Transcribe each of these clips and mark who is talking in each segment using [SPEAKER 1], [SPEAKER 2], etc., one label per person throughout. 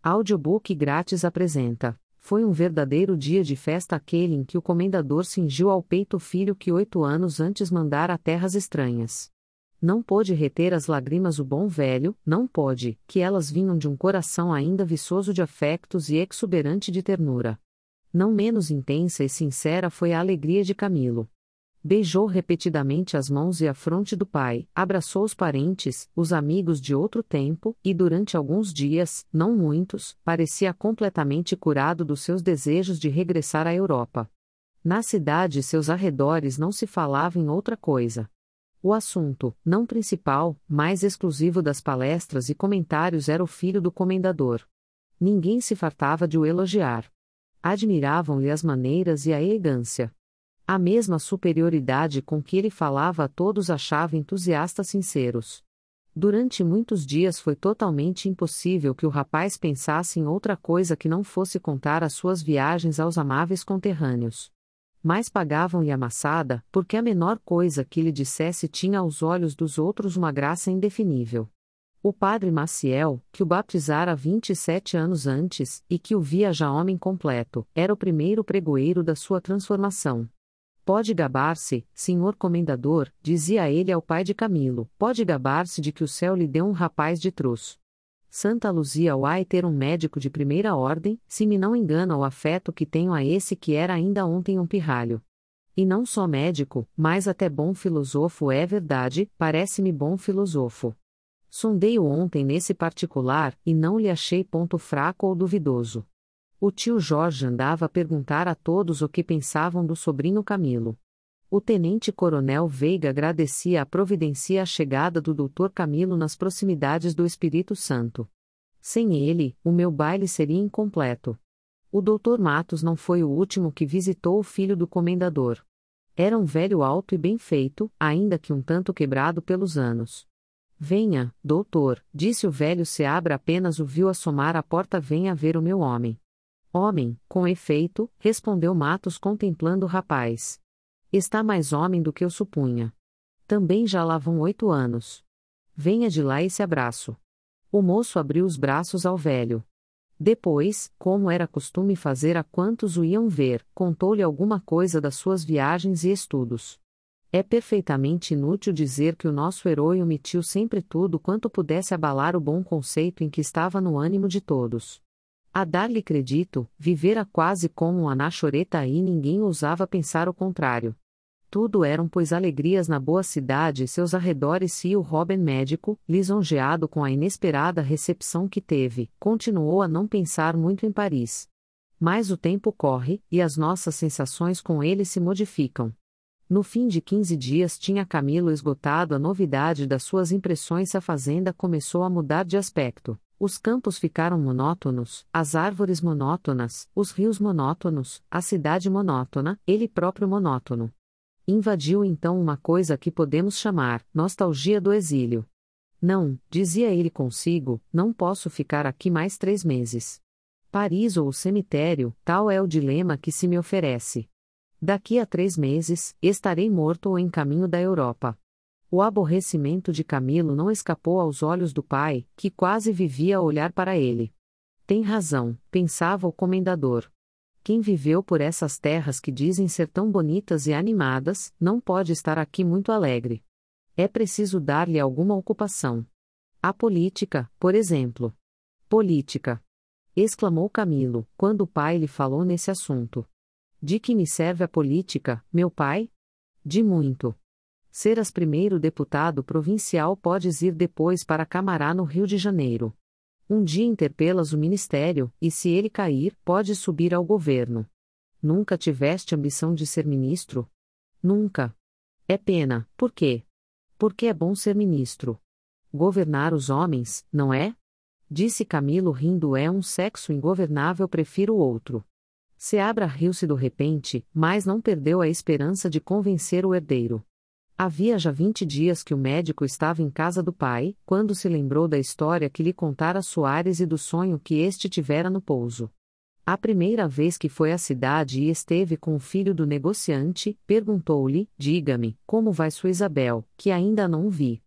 [SPEAKER 1] Audiobook grátis apresenta. Foi um verdadeiro dia de festa aquele em que o comendador cingiu ao peito o filho que 8 anos antes mandara a terras estranhas. Não pôde reter as lágrimas o bom velho, não pôde, que elas vinham de um coração ainda viçoso de afectos e exuberante de ternura. Não menos intensa e sincera foi a alegria de Camilo. Beijou repetidamente as mãos e a fronte do pai, abraçou os parentes, os amigos de outro tempo, e durante alguns dias, não muitos, parecia completamente curado dos seus desejos de regressar à Europa. Na cidade e seus arredores não se falava em outra coisa. O assunto, não principal, mais exclusivo das palestras e comentários era o filho do comendador. Ninguém se fartava de o elogiar. Admiravam-lhe as maneiras e a elegância. A mesma superioridade com que ele falava a todos achava entusiastas sinceros. Durante muitos dias foi totalmente impossível que o rapaz pensasse em outra coisa que não fosse contar as suas viagens aos amáveis conterrâneos. Mas pagavam-lhe a maçada, porque a menor coisa que lhe dissesse tinha aos olhos dos outros uma graça indefinível. O padre Maciel, que o baptizara 27 anos antes, e que o via já homem completo, era o primeiro pregoeiro da sua transformação. Pode gabar-se, senhor comendador, dizia ele ao pai de Camilo, pode gabar-se de que o céu lhe deu um rapaz de troço. Santa Luzia vai ter um médico de primeira ordem, se me não engana o afeto que tenho a esse que era ainda ontem um pirralho. E não só médico, mas até bom filosofo é verdade, parece-me bom filosofo. Sondei-o ontem nesse particular, e não lhe achei ponto fraco ou duvidoso. O tio Jorge andava a perguntar a todos o que pensavam do sobrinho Camilo. O tenente-coronel Veiga agradecia a providência a chegada do doutor Camilo nas proximidades do Espírito Santo. Sem ele, o meu baile seria incompleto. O doutor Matos não foi o último que visitou o filho do comendador. Era um velho alto e bem feito, ainda que um tanto quebrado pelos anos. Venha, doutor, disse o velho Seabra apenas o viu assomar à porta. Venha ver o meu homem. Homem, com efeito, respondeu Matos contemplando o rapaz. Está mais homem do que eu supunha. Também já lá vão 8 anos. Venha de lá esse abraço. O moço abriu os braços ao velho. Depois, como era costume fazer a quantos o iam ver, contou-lhe alguma coisa das suas viagens e estudos. É perfeitamente inútil dizer que o nosso herói omitiu sempre tudo quanto pudesse abalar o bom conceito em que estava no ânimo de todos. A dar-lhe crédito, vivera quase como um anachoreta e ninguém ousava pensar o contrário. Tudo eram pois alegrias na boa cidade e seus arredores e o Robin médico, lisonjeado com a inesperada recepção que teve, continuou a não pensar muito em Paris. Mas o tempo corre, e as nossas sensações com ele se modificam. No fim de 15 dias tinha Camilo esgotado a novidade das suas impressões. A fazenda começou a mudar de aspecto. Os campos ficaram monótonos, as árvores monótonas, os rios monótonos, a cidade monótona, ele próprio monótono. Invadiu então uma coisa que podemos chamar nostalgia do exílio. Não, dizia ele consigo, não posso ficar aqui mais 3 meses. Paris ou o cemitério, tal é o dilema que se me oferece. Daqui a 3 meses, estarei morto ou em caminho da Europa. O aborrecimento de Camilo não escapou aos olhos do pai, que quase vivia a olhar para ele. Tem razão, pensava o comendador. Quem viveu por essas terras que dizem ser tão bonitas e animadas, não pode estar aqui muito alegre. É preciso dar-lhe alguma ocupação. A política, por exemplo. Política! Exclamou Camilo, quando o pai lhe falou nesse assunto. De que me serve a política, meu pai? De muito. Serás primeiro deputado provincial, podes ir depois para Camará no Rio de Janeiro. Um dia interpelas o ministério, e se ele cair, podes subir ao governo. Nunca tiveste ambição de ser ministro? Nunca. É pena, por quê? Porque é bom ser ministro. Governar os homens, não é? Disse Camilo rindo. É um sexo ingovernável, prefiro o outro. Seabra riu-se do repente, mas não perdeu a esperança de convencer o herdeiro. Havia já 20 dias que o médico estava em casa do pai, quando se lembrou da história que lhe contara Soares e do sonho que este tivera no pouso. A primeira vez que foi à cidade e esteve com o filho do negociante, perguntou-lhe: diga-me, como vai sua Isabel, que ainda não vi?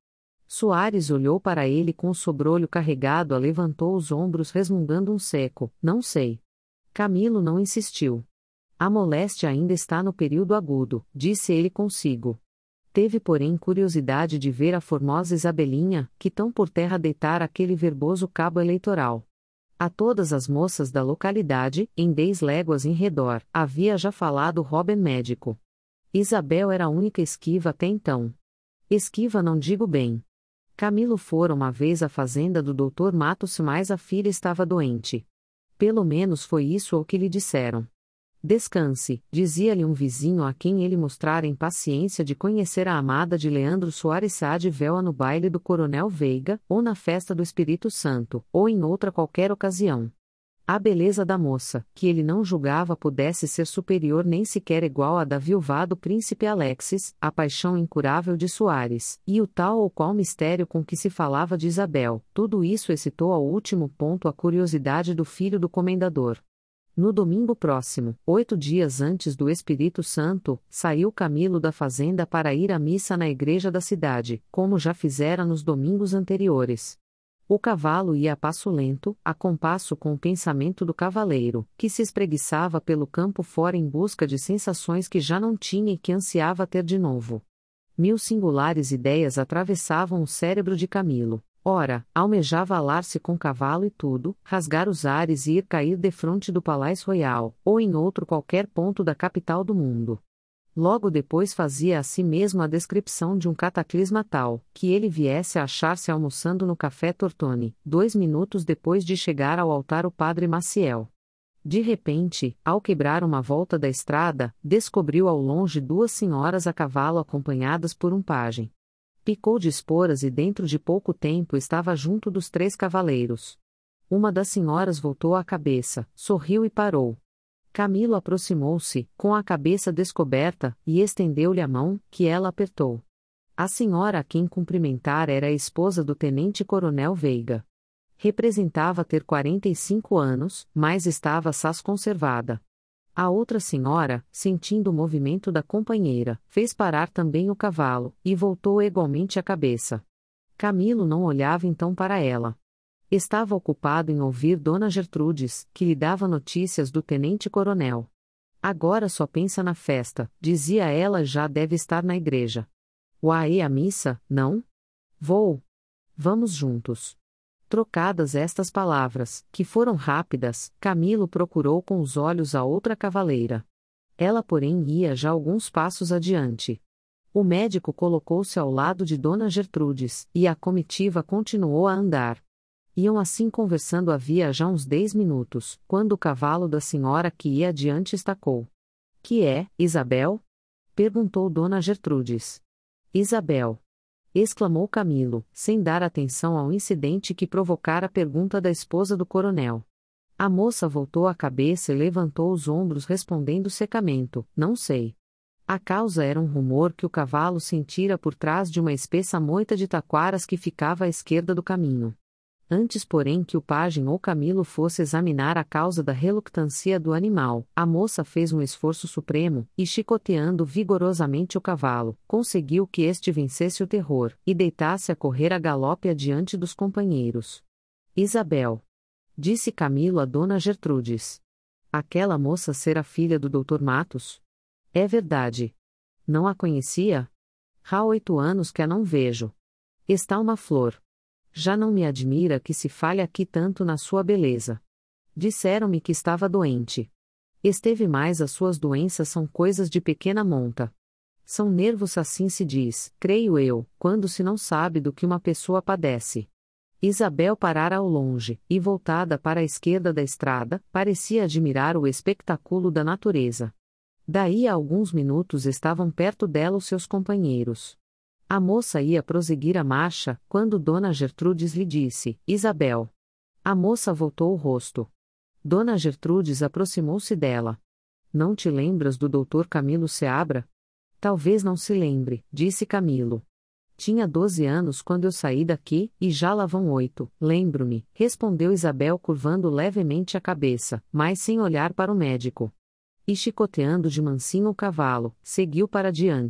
[SPEAKER 1] Soares olhou para ele com o sobrolho carregado, levantou os ombros resmungando um seco, não sei. Camilo não insistiu. A moléstia ainda está no período agudo, disse ele consigo. Teve porém curiosidade de ver a formosa Isabelinha, que tão por terra deitara aquele verboso cabo eleitoral. A todas as moças da localidade, em 10 léguas em redor, havia já falado Robin médico. Isabel era a única esquiva até então. Esquiva não digo bem. Camilo fora uma vez à fazenda do Dr. Matos, mas a filha estava doente. Pelo menos foi isso o que lhe disseram. Descanse, dizia-lhe um vizinho a quem ele mostrara impaciência de conhecer a amada de Leandro Soares Sá de Vela no baile do Coronel Veiga, ou na festa do Espírito Santo, ou em outra qualquer ocasião. A beleza da moça, que ele não julgava pudesse ser superior nem sequer igual à da viuvado príncipe Alexis, a paixão incurável de Soares, e o tal ou qual mistério com que se falava de Isabel, tudo isso excitou ao último ponto a curiosidade do filho do comendador. No domingo próximo, 8 dias antes do Espírito Santo, saiu Camilo da fazenda para ir à missa na igreja da cidade, como já fizera nos domingos anteriores. O cavalo ia a passo lento, a compasso com o pensamento do cavaleiro, que se espreguiçava pelo campo fora em busca de sensações que já não tinha e que ansiava ter de novo. 1000 singulares ideias atravessavam o cérebro de Camilo. Ora, almejava alar-se com cavalo e tudo, rasgar os ares e ir cair defronte do Palácio Royal, ou em outro qualquer ponto da capital do mundo. Logo depois fazia a si mesmo a descrição de um cataclisma tal, que ele viesse a achar-se almoçando no Café Tortoni, 2 minutos depois de chegar ao altar o padre Maciel. De repente, ao quebrar uma volta da estrada, descobriu ao longe 2 senhoras a cavalo acompanhadas por um pajem. Picou de esporas e dentro de pouco tempo estava junto dos 3 cavaleiros. Uma das senhoras voltou a cabeça, sorriu e parou. Camilo aproximou-se, com a cabeça descoberta, e estendeu-lhe a mão, que ela apertou. A senhora a quem cumprimentara era a esposa do tenente-coronel Veiga. Representava ter 45 anos, mas estava assaz conservada. A outra senhora, sentindo o movimento da companheira, fez parar também o cavalo, e voltou igualmente a cabeça. Camilo não olhava então para ela. Estava ocupado em ouvir Dona Gertrudes, que lhe dava notícias do tenente-coronel. Agora só pensa na festa, dizia ela, já deve estar na igreja. Uai, a missa, não? Vou. Vamos juntos. Trocadas estas palavras, que foram rápidas, Camilo procurou com os olhos a outra cavaleira. Ela, porém, ia já alguns passos adiante. O médico colocou-se ao lado de Dona Gertrudes, e a comitiva continuou a andar. Iam assim conversando havia já uns 10 minutos, quando o cavalo da senhora que ia adiante estacou. — Que é, Isabel? Perguntou Dona Gertrudes. — Isabel! Exclamou Camilo, sem dar atenção ao incidente que provocara a pergunta da esposa do coronel. A moça voltou a cabeça e levantou os ombros respondendo secamente, não sei. A causa era um rumor que o cavalo sentira por trás de uma espessa moita de taquaras que ficava à esquerda do caminho. Antes, porém, que o pajem ou Camilo fosse examinar a causa da reluctância do animal, a moça fez um esforço supremo, e chicoteando vigorosamente o cavalo, conseguiu que este vencesse o terror, e deitasse a correr a galope adiante dos companheiros. Isabel! Disse Camilo a Dona Gertrudes. Aquela moça ser a filha do Dr. Matos? É verdade. Não a conhecia? Há 8 anos que a não vejo. Está uma flor. Já não me admira que se fale aqui tanto na sua beleza. Disseram-me que estava doente. Esteve mais, as suas doenças são coisas de pequena monta. São nervos, assim se diz, creio eu, quando se não sabe do que uma pessoa padece. Isabel parara ao longe, e voltada para a esquerda da estrada, parecia admirar o espetáculo da natureza. Daí a alguns minutos estavam perto dela os seus companheiros. A moça ia prosseguir a marcha, quando Dona Gertrudes lhe disse, Isabel. A moça voltou o rosto. Dona Gertrudes aproximou-se dela. Não te lembras do Dr. Camilo Seabra? Talvez não se lembre, disse Camilo. Tinha 12 anos quando eu saí daqui, e já lá vão 8, lembro-me, respondeu Isabel curvando levemente a cabeça, mas sem olhar para o médico. E chicoteando de mansinho o cavalo, seguiu para diante.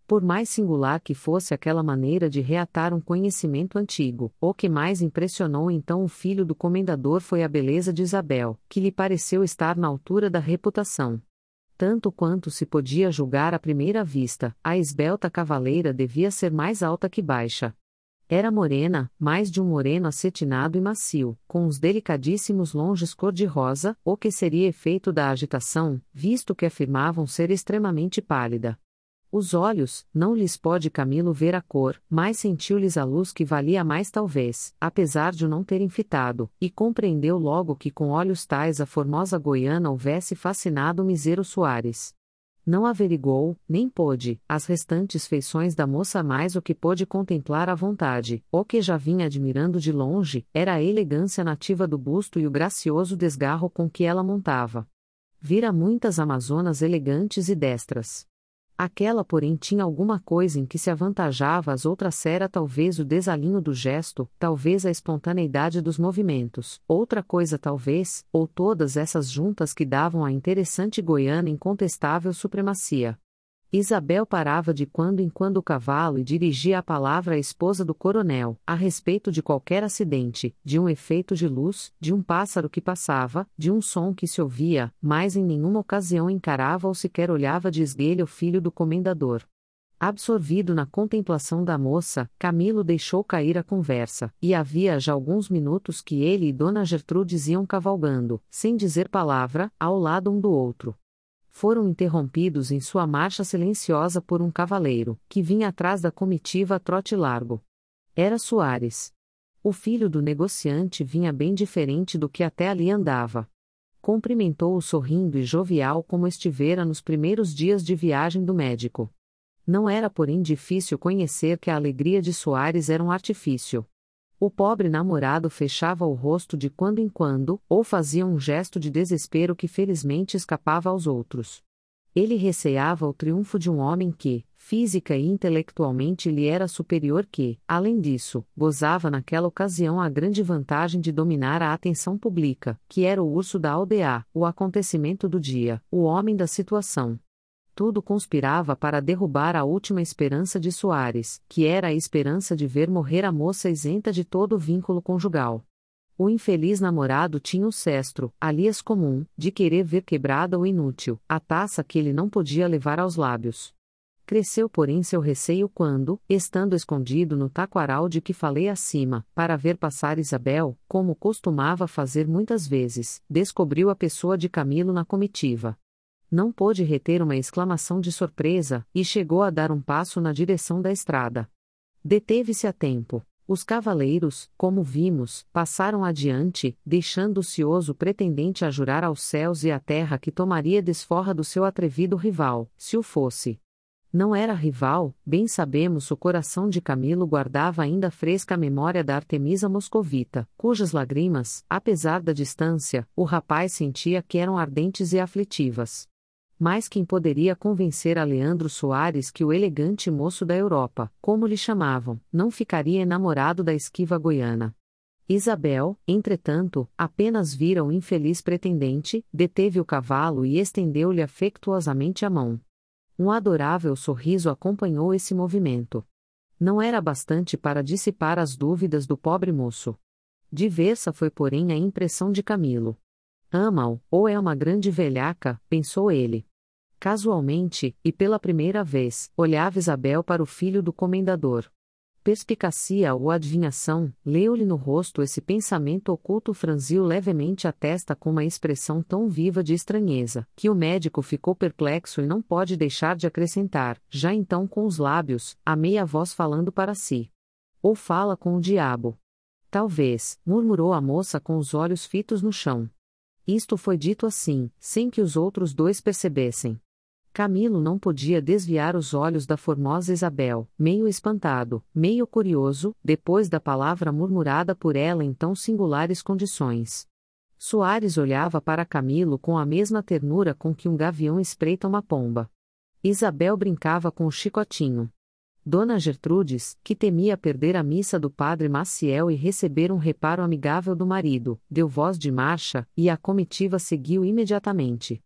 [SPEAKER 1] Por mais singular que fosse aquela maneira de reatar um conhecimento antigo, o que mais impressionou então o filho do comendador foi a beleza de Isabel, que lhe pareceu estar na altura da reputação. Tanto quanto se podia julgar à primeira vista, a esbelta cavaleira devia ser mais alta que baixa. Era morena, mais de um moreno acetinado e macio, com os delicadíssimos longes cor-de-rosa, o que seria efeito da agitação, visto que afirmavam ser extremamente pálida. Os olhos, não lhes pode Camilo ver a cor, mas sentiu-lhes a luz que valia mais talvez, apesar de o não terem fitado, e compreendeu logo que com olhos tais a formosa goiana houvesse fascinado o miseiro Soares. Não averigou, nem pôde, as restantes feições da moça mais o que pôde contemplar à vontade, o que já vinha admirando de longe, era a elegância nativa do busto e o gracioso desgarro com que ela montava. Vira muitas amazonas elegantes e destras. Aquela, porém, tinha alguma coisa em que se avantajava às outras, era talvez o desalinho do gesto, talvez a espontaneidade dos movimentos, outra coisa talvez, ou todas essas juntas que davam à interessante goiana incontestável supremacia. Isabel parava de quando em quando o cavalo e dirigia a palavra à esposa do coronel, a respeito de qualquer acidente, de um efeito de luz, de um pássaro que passava, de um som que se ouvia, mas em nenhuma ocasião encarava ou sequer olhava de esguelho o filho do comendador. Absorvido na contemplação da moça, Camilo deixou cair a conversa, e havia já alguns minutos que ele e Dona Gertrudes iam cavalgando, sem dizer palavra, ao lado um do outro. Foram interrompidos em sua marcha silenciosa por um cavaleiro, que vinha atrás da comitiva a trote largo. Era Soares. O filho do negociante vinha bem diferente do que até ali andava. Cumprimentou-o sorrindo e jovial como estivera nos primeiros dias de viagem do médico. Não era porém difícil conhecer que a alegria de Soares era um artifício. O pobre namorado fechava o rosto de quando em quando, ou fazia um gesto de desespero que felizmente escapava aos outros. Ele receava o triunfo de um homem que, física e intelectualmente lhe era superior que, além disso, gozava naquela ocasião a grande vantagem de dominar a atenção pública, que era o urso da aldeia, o acontecimento do dia, o homem da situação. Tudo conspirava para derrubar a última esperança de Soares, que era a esperança de ver morrer a moça isenta de todo vínculo conjugal. O infeliz namorado tinha o cestro, alias comum, de querer ver quebrada ou inútil, a taça que ele não podia levar aos lábios. Cresceu porém seu receio quando, estando escondido no taquaral de que falei acima, para ver passar Isabel, como costumava fazer muitas vezes, descobriu a pessoa de Camilo na comitiva. Não pôde reter uma exclamação de surpresa, e chegou a dar um passo na direção da estrada. Deteve-se a tempo. Os cavaleiros, como vimos, passaram adiante, deixando o cioso pretendente a jurar aos céus e à terra que tomaria desforra do seu atrevido rival, se o fosse. Não era rival, bem sabemos, o coração de Camilo guardava ainda fresca a memória da Artemisa Moscovita, cujas lágrimas, apesar da distância, o rapaz sentia que eram ardentes e aflitivas. Mas quem poderia convencer a Leandro Soares que o elegante moço da Europa, como lhe chamavam, não ficaria enamorado da esquiva goiana? Isabel, entretanto, apenas vira o infeliz pretendente, deteve o cavalo e estendeu-lhe afetuosamente a mão. Um adorável sorriso acompanhou esse movimento. Não era bastante para dissipar as dúvidas do pobre moço. Diversa foi, porém, a impressão de Camilo. Ama-o, ou é uma grande velhaca, pensou ele. Casualmente, e pela primeira vez, olhava Isabel para o filho do comendador. Perspicácia ou adivinhação, leu-lhe no rosto esse pensamento oculto, franziu levemente a testa com uma expressão tão viva de estranheza, que o médico ficou perplexo e não pode deixar de acrescentar, já então com os lábios, a meia voz falando para si. Ou fala com o diabo. Talvez, murmurou a moça com os olhos fitos no chão. Isto foi dito assim, sem que os outros dois percebessem. Camilo não podia desviar os olhos da formosa Isabel, meio espantado, meio curioso, depois da palavra murmurada por ela em tão singulares condições. Soares olhava para Camilo com a mesma ternura com que um gavião espreita uma pomba. Isabel brincava com o chicotinho. Dona Gertrudes, que temia perder a missa do padre Maciel e receber um reparo amigável do marido, deu voz de marcha, e a comitiva seguiu imediatamente.